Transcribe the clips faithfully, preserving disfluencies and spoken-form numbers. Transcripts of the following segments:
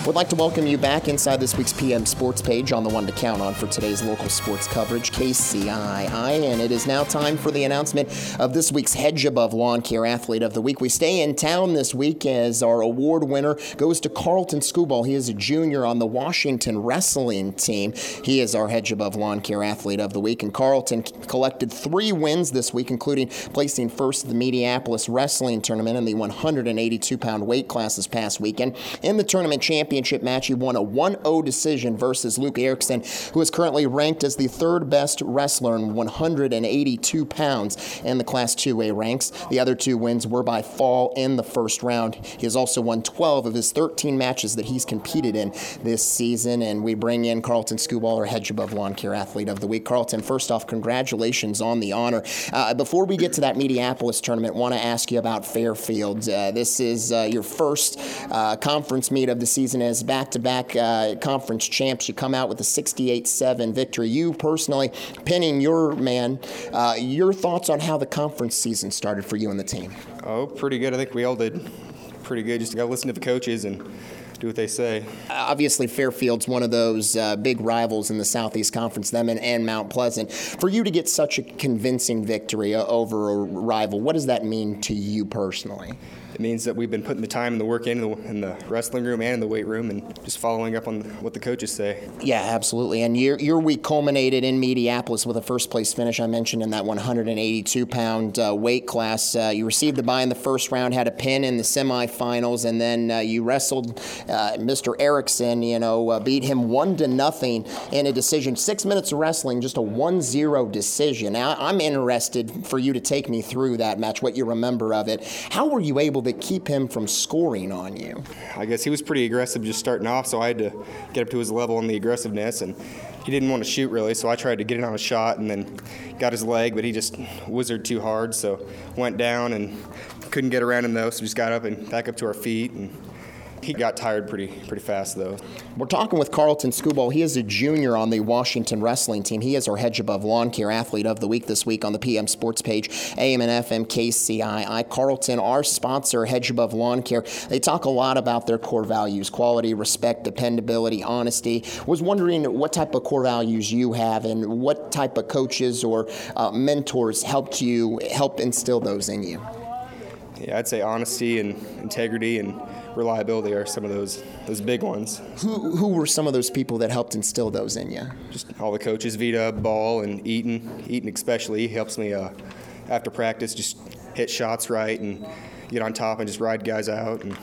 Would like to welcome you back inside this week's P M Sports page on the one to count on for today's local sports coverage, K C I I. And it is now time for the announcement of this week's Hedge Above Lawn Care Athlete of the Week. We stay in town this week as our award winner goes to Carlton Skubal. He is a junior on the Washington wrestling team. He is our Hedge Above Lawn Care Athlete of the Week. And Carlton collected three wins this week, including placing first in the Mediapolis Wrestling Tournament in the one hundred eighty-two pound weight class this past weekend. In the tournament championship match, he won a one oh decision versus Luke Erickson, who is currently ranked as the third best wrestler in one hundred eighty-two pounds in the Class two A ranks. The other two wins were by fall in the first round. He has also won twelve of his thirteen matches that he's competed in this season, and we bring in Carlton Skubal, our Hedge Above Lawn Care Athlete of the Week. Carlton, first off, congratulations on the honor. Uh, before we get to that Mediapolis tournament, want to ask you about Fairfield. Uh, this is uh, your first uh, conference meet of the season as back-to-back uh, conference champs. You come out with a sixty-eight seven victory. You personally pinning your man. Uh, your thoughts on how the conference season started for you and the team? Oh, pretty good. I think we all did pretty good. Just got to listen to the coaches and do what they say. Obviously, Fairfield's one of those uh, big rivals in the Southeast Conference, them and, and Mount Pleasant. For you to get such a convincing victory uh, over a rival, what does that mean to you personally? It means that we've been putting the time and the work in, in the, in the wrestling room and in the weight room and just following up on what the coaches say. Yeah, absolutely. And your your week culminated in Mediapolis with a first-place finish, I mentioned, in that one hundred eighty-two pound uh, weight class. Uh, you received a bye in the first round, had a pin in the semifinals, and then uh, you wrestled uh, Mister Erickson, you know, uh, beat him one to nothing in a decision. Six minutes of wrestling, just a one zero decision. Now, I'm interested for you to take me through that match, what you remember of it. How were you able to keep him from scoring on you? I guess he was pretty aggressive just starting off, so I had to get up to his level on the aggressiveness, and he didn't want to shoot really, so I tried to get in on a shot and then got his leg, but he just wizarded too hard, so went down and couldn't get around him though, so just got up and back up to our feet, and he got tired pretty pretty fast, though. We're talking with Carlton Skubal. He is a junior on the Washington wrestling team. He is our Hedge Above Lawn Care Athlete of the Week this week on the P M Sports page, A M and F M K C I I. Carlton, our sponsor, Hedge Above Lawn Care, they talk a lot about their core values: quality, respect, dependability, honesty. Was wondering what type of core values you have and what type of coaches or uh, mentors helped you help instill those in you. Yeah, I'd say honesty and integrity and reliability are some of those those big ones. Who who were some of those people that helped instill those in you? Just all the coaches, Vita, Ball, and Eaton. Eaton especially, he helps me uh, after practice just hit shots right and get on top and just ride guys out. And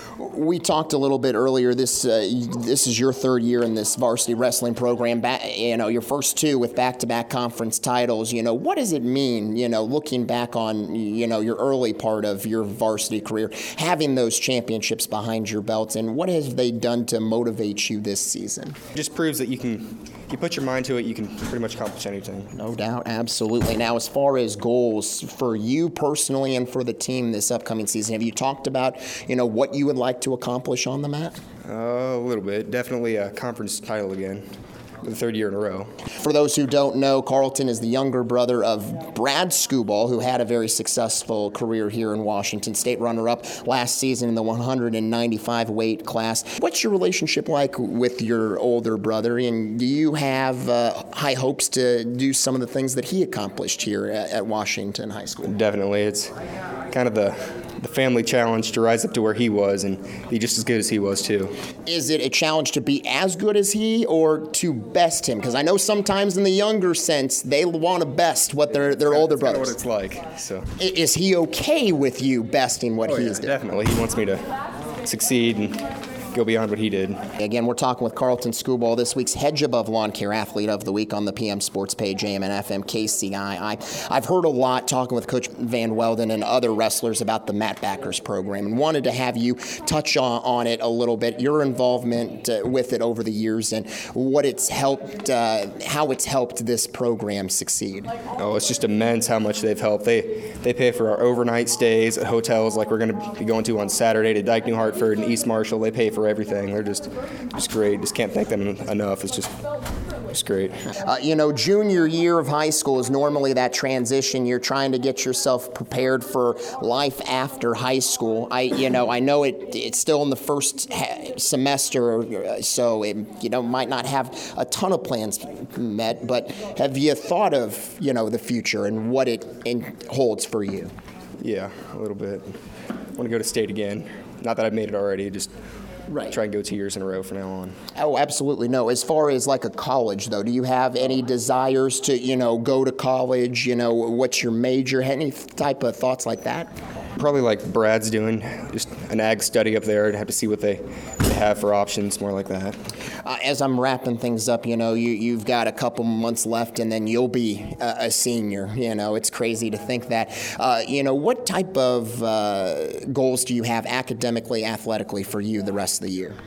we talked a little bit earlier. This uh, this is your third year in this varsity wrestling program. Back, you know, your first two with back-to-back conference titles. You know, what does it mean? You know, looking back on you know your early part of your varsity career, having those championships behind your belt, and what have they done to motivate you this season? It just proves that you can. You put your mind to it, you can pretty much accomplish anything. No doubt, absolutely. Now, as far as goals for you personally and for the team this upcoming season, have you talked about, you know, what you would like to accomplish on the mat? Uh, a little bit. Definitely a conference title again. The third year in a row. For those who don't know, Carlton is the younger brother of Brad Skubal, who had a very successful career here in Washington State, runner-up last season in the one hundred ninety-five weight class. What's your relationship like with your older brother, and do you have uh, high hopes to do some of the things that he accomplished here at, at Washington High School? Definitely. It's kind of the the family challenge to rise up to where he was and be just as good as he was too. Is it a challenge to be as good as he or to best him? Because I know sometimes in the younger sense they want to best what their their older That's brothers. What it's like. So is he okay with you besting what oh, he yeah, is doing? Definitely. He wants me to succeed and go beyond what he did. Again, we're talking with Carlton Skubal, this week's Hedge Above Lawn Care Athlete of the Week on the P M Sports page, A M and F M K C I I. I've heard a lot talking with Coach Van Welden and other wrestlers about the Matt Backers program and wanted to have you touch on, on it a little bit, your involvement uh, with it over the years and what it's helped, uh, how it's helped this program succeed. Oh, it's just immense how much they've helped. They they pay for our overnight stays at hotels like we're going to be going to on Saturday to Dyke New Hartford and East Marshall. They pay for everything. They're just just great. Just can't thank them enough. It's just It's great. Uh, you know, junior year of high school is normally that transition. You're trying to get yourself prepared for life after high school. I, you know, I know it. It's still in the first ha- semester, so it, you know, might not have a ton of plans met. But have you thought of, you know, the future and what it in, holds for you? Yeah, a little bit. I want to go to state again. Not that I've made it already. Just. Right. Try and go two years in a row from now on. Oh, absolutely. No. As far as like a college, though, do you have any desires to, you know, go to college? You know, what's your major? Any type of thoughts like that? Probably like Brad's doing, just an ag study up there and have to see what they have for options, more like that. Uh, as I'm wrapping things up, you know, you, you've got a couple months left and then you'll be a, a senior. You know, it's crazy to think that. Uh, you know, what type of uh, goals do you have academically, athletically for you the rest of the year?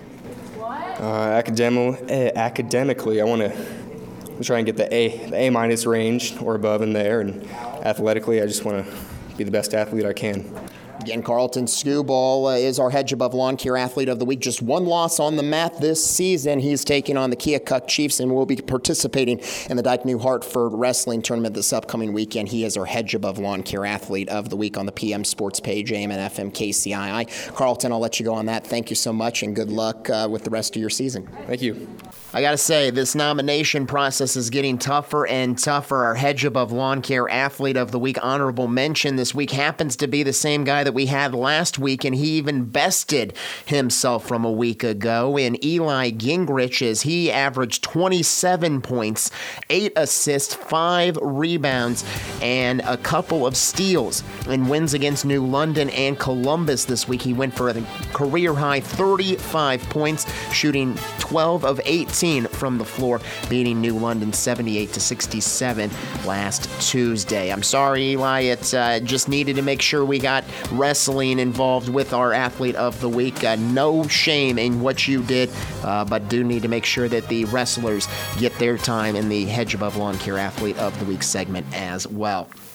Uh, academi- eh, academically, I want to try and get the A, the A minus range or above in there, and athletically, I just want to be the best athlete I can. Again, Carlton Skubal uh, is our Hedge Above Lawn Care Athlete of the Week. Just one loss on the mat this season. He's taking on the Keokuk Chiefs and will be participating in the Dyke New Hartford Wrestling Tournament this upcoming weekend. He is our Hedge Above Lawn Care Athlete of the Week on the P M Sports page, A M and F M K C I I. Carlton, I'll let you go on that. Thank you so much, and good luck uh, with the rest of your season. Thank you. I got to say, this nomination process is getting tougher and tougher. Our Hedge Above Lawn Care Athlete of the Week honorable mention this week happens to be the same guy that we had last week, and he even bested himself from a week ago in Eli Gingrich, as he averaged twenty-seven points, eight assists, five rebounds, and a couple of steals in wins against New London and Columbus this week. He went for a career-high thirty-five points, shooting twelve of eighteen from the floor, beating New London seventy-eight to sixty-seven last Tuesday. I'm sorry, Eli. It uh, just needed to make sure we got wrestling involved with our Athlete of the Week. Uh, no shame in what you did, uh, but do need to make sure that the wrestlers get their time in the Hedge Above Lawn Care Athlete of the Week segment as well.